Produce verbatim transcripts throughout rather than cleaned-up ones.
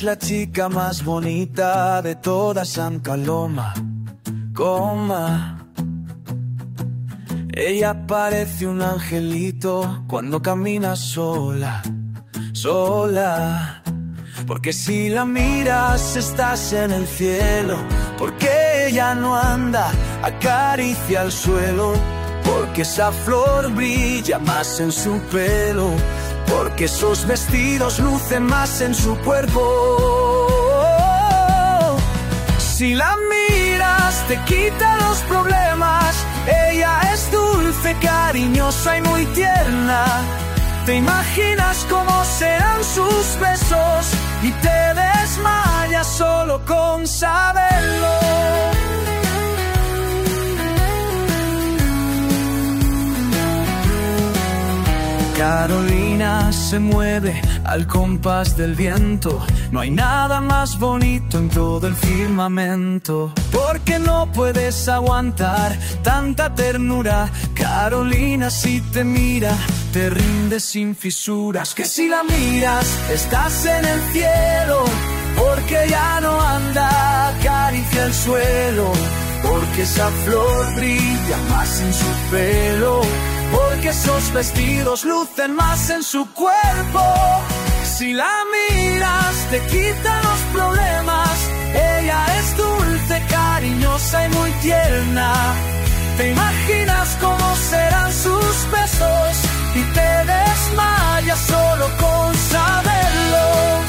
es la chica más bonita de toda San Caloma, coma. Ella parece un angelito cuando camina sola, sola. Porque si la miras estás en el cielo, porque ella no anda, acaricia el suelo, porque esa flor brilla más en su pelo, porque esos vestidos lucen más en su cuerpo. Si la miras te quita los problemas, ella es dulce, cariñosa y muy tierna. Te imaginas cómo serán sus besos y te desmayas solo con saberlo. Carolina se mueve al compás del viento. No hay nada más bonito en todo el firmamento. Porque no puedes aguantar tanta ternura. Carolina si te mira, te rinde sin fisuras. Que si la miras, estás en el cielo. Porque ya no anda, acaricia el suelo. Porque esa flor brilla más en su pelo. Porque esos vestidos lucen más en su cuerpo. Si la miras, te quita los problemas. Ella es dulce, cariñosa y muy tierna. Te imaginas cómo serán sus besos y te desmayas solo con saberlo.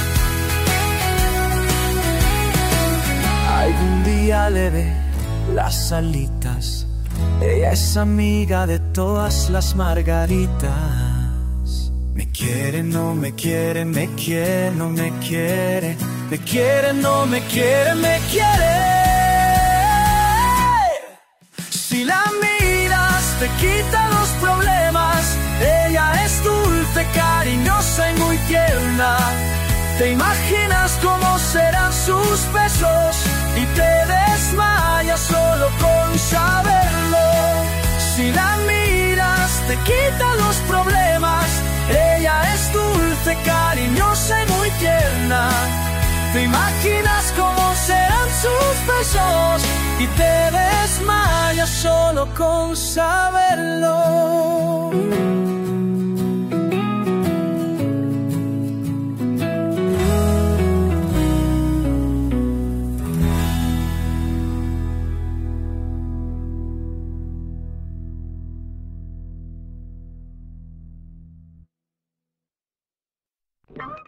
Algún día le ve las alitas. Ella es amiga de todas las margaritas. Me quiere, no me quiere, me quiere, no me quiere. Me quiere, no me quiere, me quiere. Si la miras, te quita los problemas. Ella es dulce, cariñosa y muy tierna. Te imaginas cómo serán sus besos y te desmayas solo con saberlo. Si la miras, te quita los problemas. Ella es dulce, cariñosa y muy tierna. Te imaginas cómo serán sus besos y te desmayas solo con saberlo.